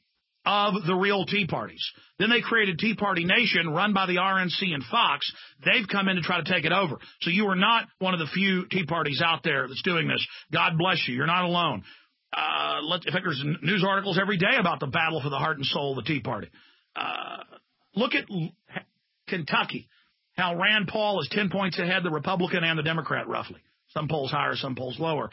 of the real Tea Parties. Then they created Tea Party Nation, run by the R N C and Fox. They've come in to try to take it over. So you are not one of the few Tea Parties out there that's doing this. God bless you. You're not alone. Uh, let, in fact, there's news articles every day about the battle for the heart and soul of the Tea Party. Uh, look at Kentucky, how Rand Paul is ten points ahead, the Republican and the Democrat, roughly. Some polls higher, some polls lower.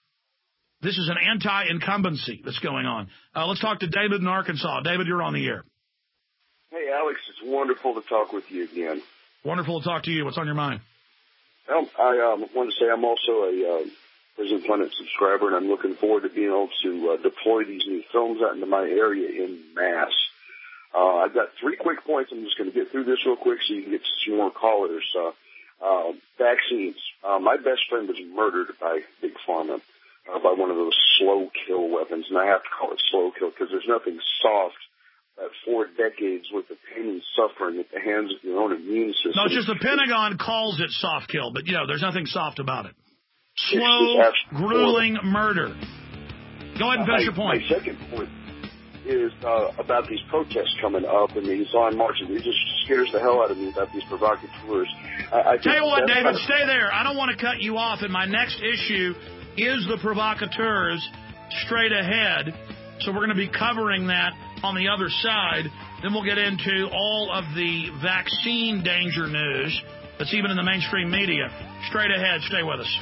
This is an anti-incumbency that's going on. Uh, let's talk to David in Arkansas. David, you're on the air. Hey, Alex, it's wonderful to talk with you again. Wonderful to talk to you. What's on your mind? Um, I um, want to say I'm also a uh, Prison Planet subscriber, and I'm looking forward to being able to uh, deploy these new films out into my area in mass. Uh, I've got three quick points. I'm just going to get through this real quick so you can get some more callers. Uh, uh, vaccines. Uh, my best friend was murdered by Big Pharma. Uh, by one of those slow kill weapons, and I have to call it slow kill because there's nothing soft at four decades worth of pain and suffering at the hands of your own immune system. No, it's just the Pentagon calls it soft kill, but, you know, there's nothing soft about it. Slow, grueling murder. Go ahead and finish uh, your point. My second point is uh, about these protests coming up and these on marches. It just scares the hell out of me about these provocateurs. I, I Tell you what, David, stay there. I don't want to cut you off. In my next issue is the provocateurs straight ahead. So we're going to be covering that on the other side. Then we'll get into all of the vaccine danger news that's even in the mainstream media. Straight ahead. Stay with us.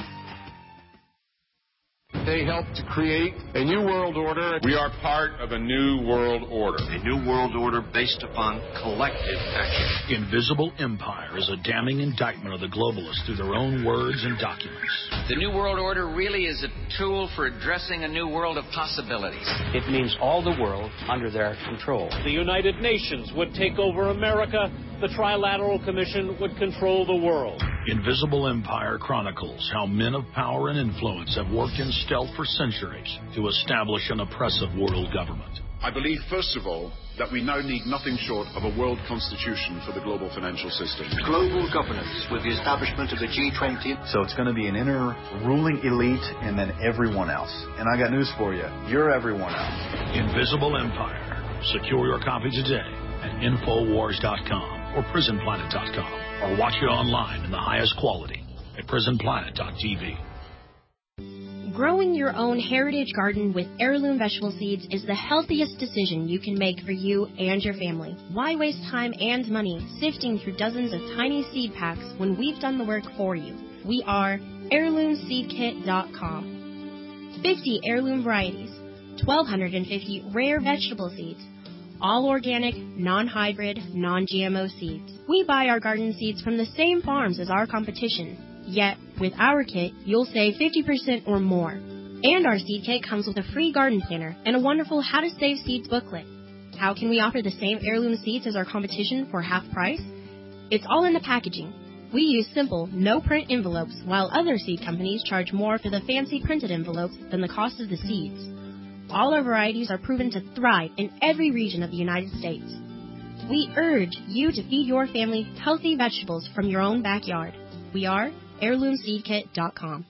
They helped to create a new world order. We are part of a new world order. A new world order based upon collective action. Invisible Empire is a damning indictment of the globalists through their own words and documents. The new world order really is a tool for addressing a new world of possibilities. It means all the world under their control. The United Nations would take over America. The Trilateral Commission would control the world. Invisible Empire chronicles how men of power and influence have worked in stealth for centuries to establish an oppressive world government. I believe, first of all, that we now need nothing short of a world constitution for the global financial system. Global governance with the establishment of the G twenty. So it's going to be an inner ruling elite and then everyone else. And I got news for you. You're everyone else. Invisible Empire. Secure your copy today at Infowars dot com or Prison Planet dot com, or watch it online in the highest quality at Prison Planet dot T V. Growing your own heritage garden with heirloom vegetable seeds is the healthiest decision you can make for you and your family. Why waste time and money sifting through dozens of tiny seed packs when we've done the work for you? We are heirloom seed kit dot com. fifty heirloom varieties, twelve fifty rare vegetable seeds, all organic, non-hybrid, non-G M O seeds. We buy our garden seeds from the same farms as our competition. Yet, with our kit, you'll save fifty percent or more. And our seed kit comes with a free garden planner and a wonderful How to Save Seeds booklet. How can we offer the same heirloom seeds as our competition for half price? It's all in the packaging. We use simple, no-print envelopes, while other seed companies charge more for the fancy printed envelopes than the cost of the seeds. All our varieties are proven to thrive in every region of the United States. We urge you to feed your family healthy vegetables from your own backyard. We are heirloom seed kit dot com.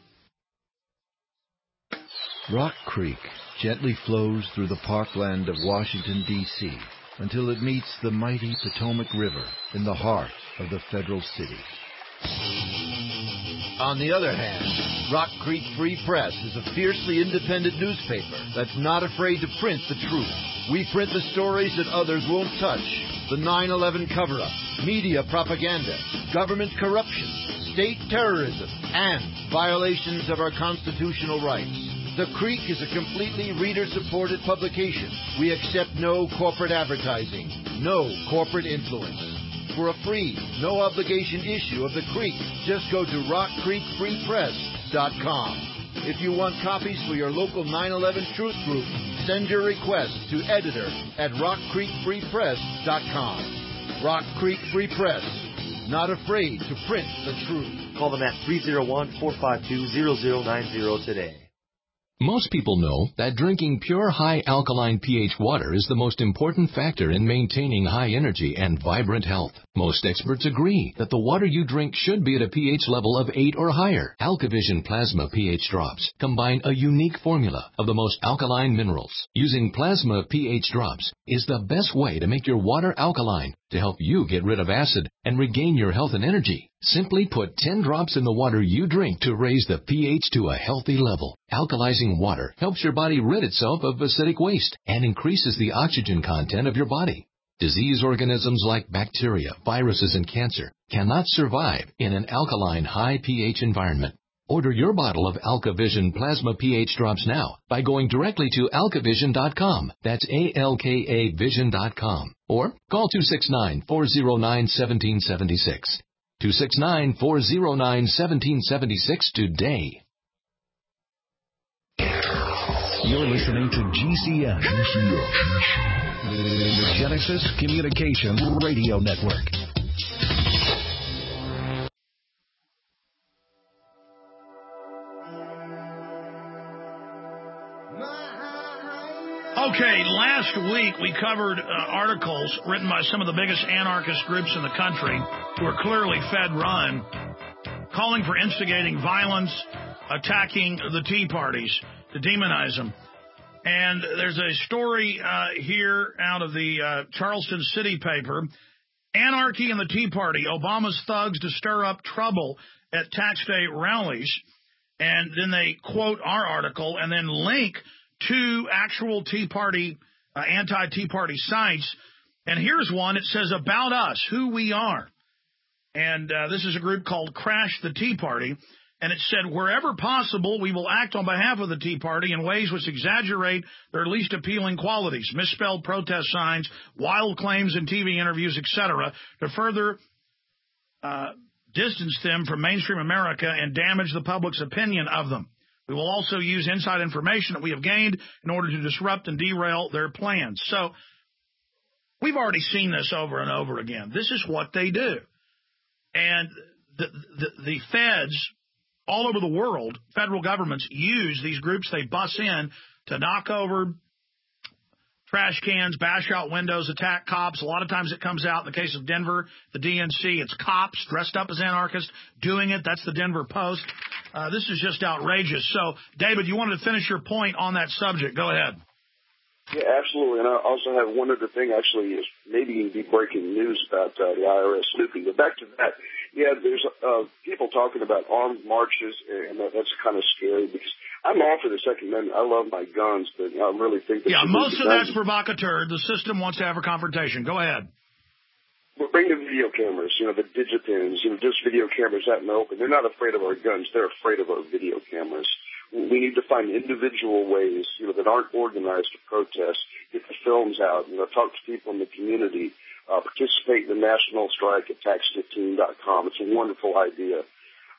Rock Creek gently flows through the parkland of Washington, D C until it meets the mighty Potomac River in the heart of the federal city. On the other hand, Rock Creek Free Press is a fiercely independent newspaper that's not afraid to print the truth. We print the stories that others won't touch. The nine eleven cover-up, media propaganda, government corruption, state terrorism, and violations of our constitutional rights. The Creek is a completely reader-supported publication. We accept no corporate advertising, no corporate influence. For a free, no-obligation issue of The Creek, just go to rock creek free press dot com. If you want copies for your local nine eleven Truth Group, send your request to editor at rock creek free press dot com. Rock Creek Free Press, not afraid to print the truth. Call them at three oh one, four five two, zero zero nine zero today. Most people know that drinking pure high alkaline pH water is the most important factor in maintaining high energy and vibrant health. Most experts agree that the water you drink should be at a pH level of eight or higher. AlkaVision Plasma pH drops combine a unique formula of the most alkaline minerals. Using Plasma pH drops is the best way to make your water alkaline to help you get rid of acid and regain your health and energy. Simply put ten drops in the water you drink to raise the pH to a healthy level. Alkalizing water helps your body rid itself of acidic waste and increases the oxygen content of your body. Disease organisms like bacteria, viruses, and cancer cannot survive in an alkaline high pH environment. Order your bottle of AlkaVision Plasma pH drops now by going directly to alka vision dot com. That's A L K A vision dot com. Or call two six nine, four oh nine, one seven seven six. two six nine, four oh nine, one seven seven six today. You're listening to G C N, G C N, the Genesis Communications Radio Network. Okay, last week we covered uh, articles written by some of the biggest anarchist groups in the country who are clearly Fed-run, calling for instigating violence, attacking the Tea Parties to demonize them. And there's a story uh, here out of the uh, Charleston City paper, Anarchy in the Tea Party, Obama's thugs to stir up trouble at tax day rallies. And then they quote our article and then link to actual Tea Party, uh, anti-Tea Party sites. And here's one. It says, about us, who we are. And uh, this is a group called Crash the Tea Party. And it said, wherever possible, we will act on behalf of the Tea Party in ways which exaggerate their least appealing qualities, misspelled protest signs, wild claims in T V interviews, et cetera, to further uh, distance them from mainstream America and damage the public's opinion of them. We will also use inside information that we have gained in order to disrupt and derail their plans. So we've already seen this over and over again. This is what they do. And the, the, the feds all over the world, federal governments, use these groups. They bus in to knock over trash cans, bash out windows, attack cops. A lot of times it comes out in the case of Denver, the D N C, it's cops dressed up as anarchists doing it. That's the Denver Post. Uh, this is just outrageous. So, David, you wanted to finish your point on that subject. Go ahead. Yeah, absolutely. And I also have one other thing, actually, is maybe even be breaking news about uh, the I R S snooping. But back to that, yeah, there's uh, people talking about armed marches, and that, that's kind of scary because I'm all for the Second Amendment. I love my guns, but I really think that... Yeah, most of that's provocateur. The system wants to have a confrontation. Go ahead. Well, bring the video cameras, you know, the digipins, you know, just video cameras out in the open. They're not afraid of our guns. They're afraid of our video cameras. We need to find individual ways, you know, that aren't organized to protest, get the films out, you know, talk to people in the community, uh, participate in the national strike at tax fifteen dot com. It's a wonderful idea.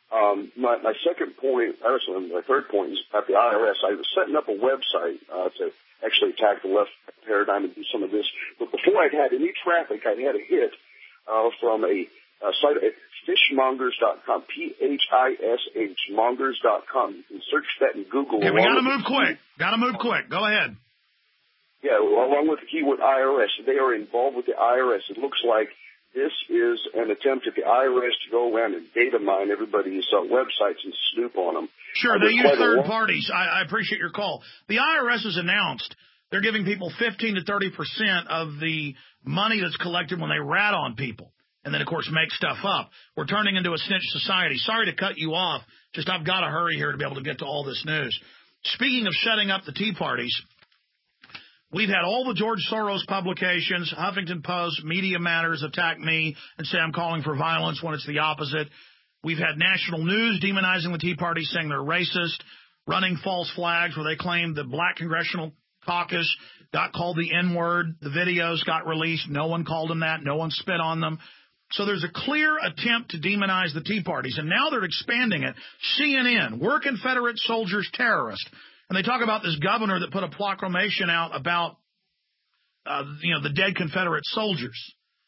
Um, my, my second point, actually my third point is at the I R S. I was setting up a website uh, to actually attack the left paradigm and do some of this. But before I'd had any traffic, I'd had a hit uh, from a, a site at fishmongers dot com, P H I S H, mongers dot com. You can search that in Google. Okay, we got to move quick. Got to move quick. Go ahead. Yeah, along with the keyword I R S. They are involved with the I R S. It looks like this is an attempt at the I R S to go around and data mine everybody's uh, websites and snoop on them. Sure, they use third parties. I, I appreciate your call. The I R S has announced they're giving people fifteen to thirty percent of the money that's collected when they rat on people and then, of course, make stuff up. We're turning into a snitch society. Sorry to cut you off. Just I've got to hurry here to be able to get to all this news. Speaking of setting up the Tea Parties, we've had all the George Soros publications, Huffington Post, Media Matters attack me and say I'm calling for violence when it's the opposite. We've had national news demonizing the Tea Party, saying they're racist, running false flags where they claim the Black Congressional Caucus got called the N-word. The videos got released. No one called them that. No one spit on them. So there's a clear attempt to demonize the Tea Parties, and now they're expanding it. C N N, we're Confederate soldiers terrorists. And they talk about this governor that put a proclamation out about, uh, you know, the dead Confederate soldiers.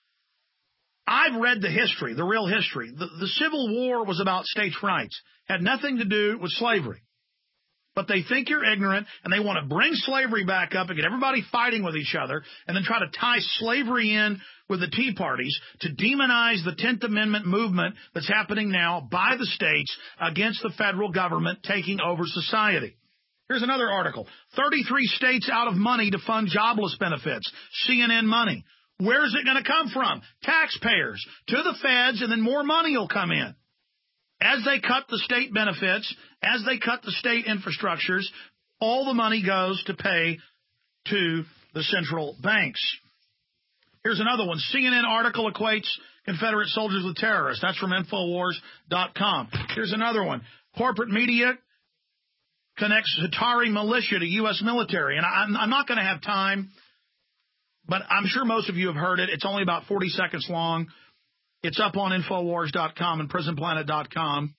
I've read the history, the real history. The, the Civil War was about states' rights. Had nothing to do with slavery. But they think you're ignorant, and they want to bring slavery back up and get everybody fighting with each other and then try to tie slavery in with the Tea Parties to demonize the tenth Amendment movement that's happening now by the states against the federal government taking over society. Here's another article. thirty-three states out of money to fund jobless benefits. C N N money. Where's it going to come from? Taxpayers. To the feds, and then more money will come in. As they cut the state benefits, as they cut the state infrastructures, all the money goes to pay to the central banks. Here's another one. C N N article equates Confederate soldiers with terrorists. That's from Infowars dot com. Here's another one. Corporate media connects Hatari militia to U S military. And I'm, I'm not going to have time, but I'm sure most of you have heard it. It's only about forty seconds long. It's up on Infowars dot com and Prison Planet dot com.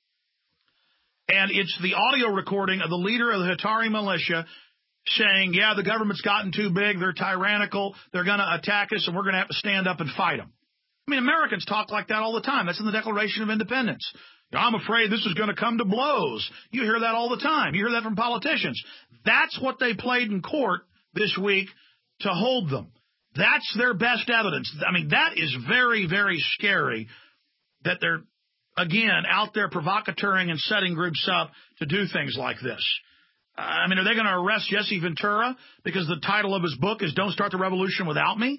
And it's the audio recording of the leader of the Hatari militia saying, yeah, the government's gotten too big, they're tyrannical, they're going to attack us, and we're going to have to stand up and fight them. I mean, Americans talk like that all the time. That's in the Declaration of Independence. I'm afraid this is going to come to blows. You hear that all the time. You hear that from politicians. That's what they played in court this week to hold them. That's their best evidence. I mean, that is very, very scary that they're, again, out there provocateuring and setting groups up to do things like this. Uh, I mean, are they going to arrest Jesse Ventura because the title of his book is Don't Start the Revolution Without Me?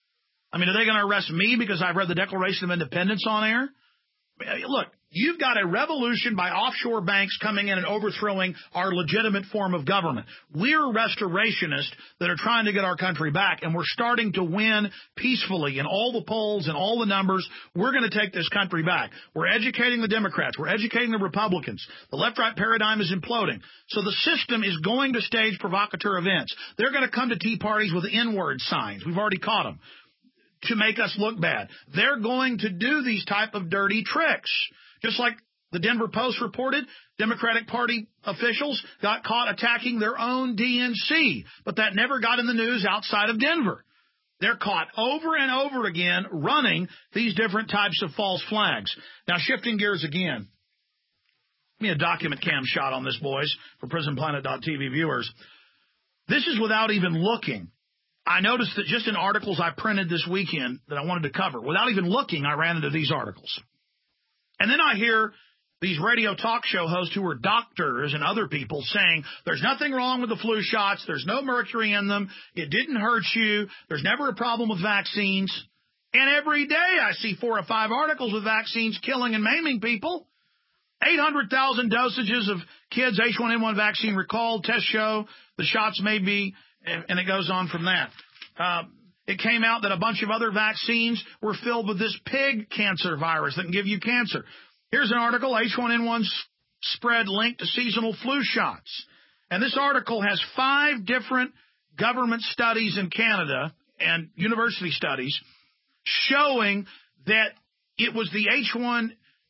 I mean, are they going to arrest me because I've read the Declaration of Independence on air? Look, you've got a revolution by offshore banks coming in and overthrowing our legitimate form of government. We're restorationists that are trying to get our country back, and we're starting to win peacefully in all the polls and all the numbers. We're going to take this country back. We're educating the Democrats. We're educating the Republicans. The left-right paradigm is imploding. So the system is going to stage provocateur events. They're going to come to tea parties with N-word signs. We've already caught them. To make us look bad. They're going to do these type of dirty tricks. Just like the Denver Post reported, Democratic Party officials got caught attacking their own D N C, but that never got in the news outside of Denver. They're caught over and over again running these different types of false flags. Now, shifting gears again. Give me a document cam shot on this, boys, for Prison Planet dot T V viewers. This is without even looking. I noticed that just in articles I printed this weekend that I wanted to cover, without even looking, I ran into these articles. And then I hear these radio talk show hosts who are doctors and other people saying there's nothing wrong with the flu shots, there's no mercury in them, it didn't hurt you, there's never a problem with vaccines. And every day I see four or five articles with vaccines killing and maiming people. eight hundred thousand dosages of kids' H one N one vaccine recalled. Tests show the shots may be... And it goes on from that. Uh, it came out that a bunch of other vaccines were filled with this pig cancer virus that can give you cancer. Here's an article, H one N one spread linked to seasonal flu shots. And this article has five different government studies in Canada and university studies showing that it was the H one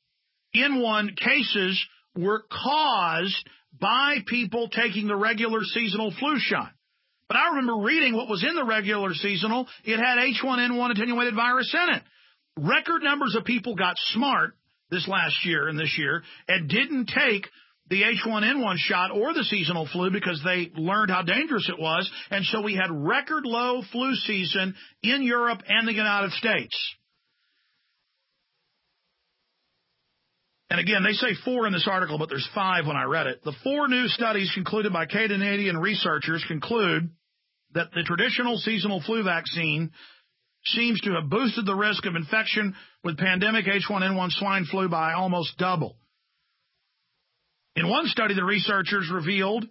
N one cases were caused by people taking the regular seasonal flu shot. But I remember reading what was in the regular seasonal. It had H one N one attenuated virus in it. Record numbers of people got smart this last year and this year and didn't take the H one N one shot or the seasonal flu because they learned how dangerous it was. And so we had record low flu season in Europe and the United States. And again, they say four in this article, but there's five when I read it. The four new studies concluded by Canadian researchers conclude that the traditional seasonal flu vaccine seems to have boosted the risk of infection with pandemic H one N one swine flu by almost double. In one study, the researchers revealed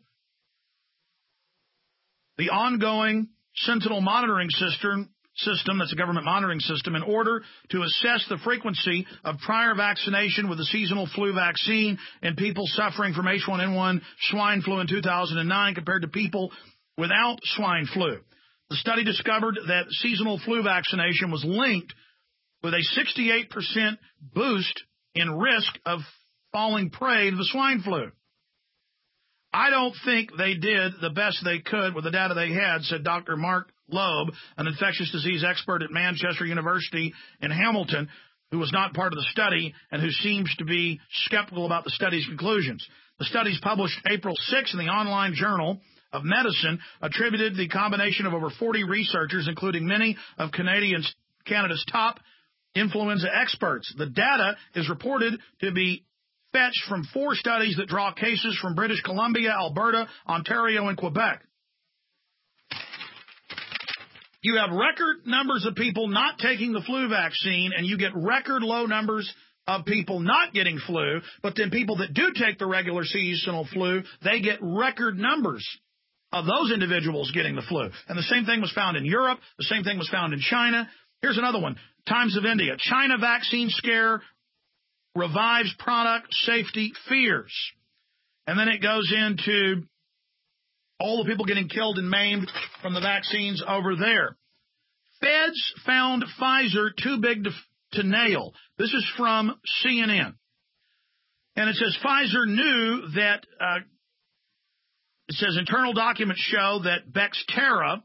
the ongoing Sentinel monitoring system, system, that's a government monitoring system, in order to assess the frequency of prior vaccination with the seasonal flu vaccine in people suffering from H one N one swine flu in two thousand nine compared to people without swine flu. The study discovered that seasonal flu vaccination was linked with a sixty-eight percent boost in risk of falling prey to the swine flu. I don't think they did the best they could with the data they had, said Doctor Mark Loeb, an infectious disease expert at Manchester University in Hamilton, who was not part of the study and who seems to be skeptical about the study's conclusions. The studies published April sixth in the Online Journal of Medicine attributed the combination of over forty researchers, including many of Canadians, Canada's top influenza experts. The data is reported to be fetched from four studies that draw cases from British Columbia, Alberta, Ontario, and Quebec. You have record numbers of people not taking the flu vaccine, and you get record low numbers of people not getting flu, but then people that do take the regular seasonal flu, they get record numbers of those individuals getting the flu. And the same thing was found in Europe. The same thing was found in China. Here's another one. Times of India. China vaccine scare revives product safety fears. And then it goes into all the people getting killed and maimed from the vaccines over there. Feds found Pfizer too big to, to nail. This is from C N N. And it says Pfizer knew that, uh, it says internal documents show that Bextera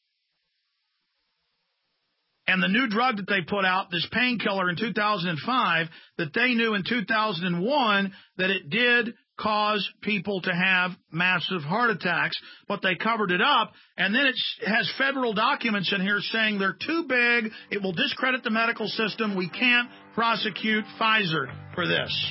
and the new drug that they put out, this painkiller in two thousand five, that they knew in two thousand one that it did cause people to have massive heart attacks, but they covered it up. And then it has federal documents in here saying they're too big. It will discredit the medical system. We can't prosecute Pfizer for this.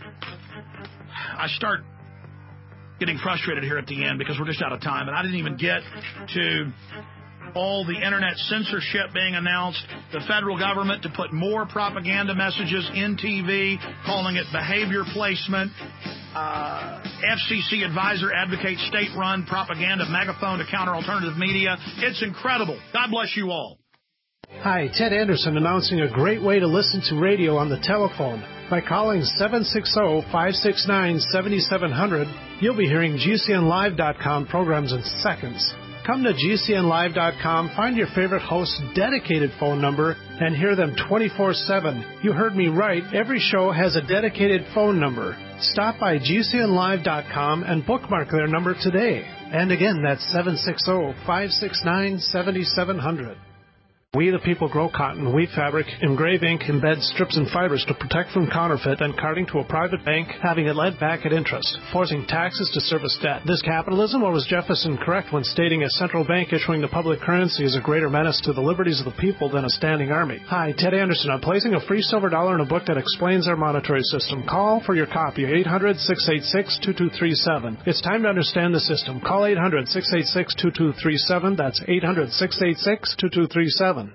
I start getting frustrated here at the end because we're just out of time. And I didn't even get to all the internet censorship being announced, the federal government to put more propaganda messages in T V, calling it behavior placement. Uh, F C C advisor advocates state-run propaganda megaphone to counter alternative media. It's incredible. God bless you all. Hi, Ted Anderson announcing a great way to listen to radio on the telephone. By calling seven six zero, five six nine, seven seven zero zero, you'll be hearing G C N live dot com programs in seconds. Come to G C N live dot com, find your favorite host's dedicated phone number, and hear them twenty-four seven. You heard me right. Every show has a dedicated phone number. Stop by G C N live dot com and bookmark their number today. And again, that's seven six zero, five six nine, seven seven zero zero. We the people grow cotton, weave fabric, engrave ink, embed strips and fibers to protect from counterfeit and carting to a private bank, having it lent back at interest, forcing taxes to service debt. This capitalism, or was Jefferson correct when stating a central bank issuing the public currency is a greater menace to the liberties of the people than a standing army? Hi, Ted Anderson. I'm placing a free silver dollar in a book that explains our monetary system. Call for your copy, eight hundred, six eight six, two two three seven. It's time to understand the system. Call eight hundred, six eight six, two two three seven. That's eight hundred, six eight six, two two three seven.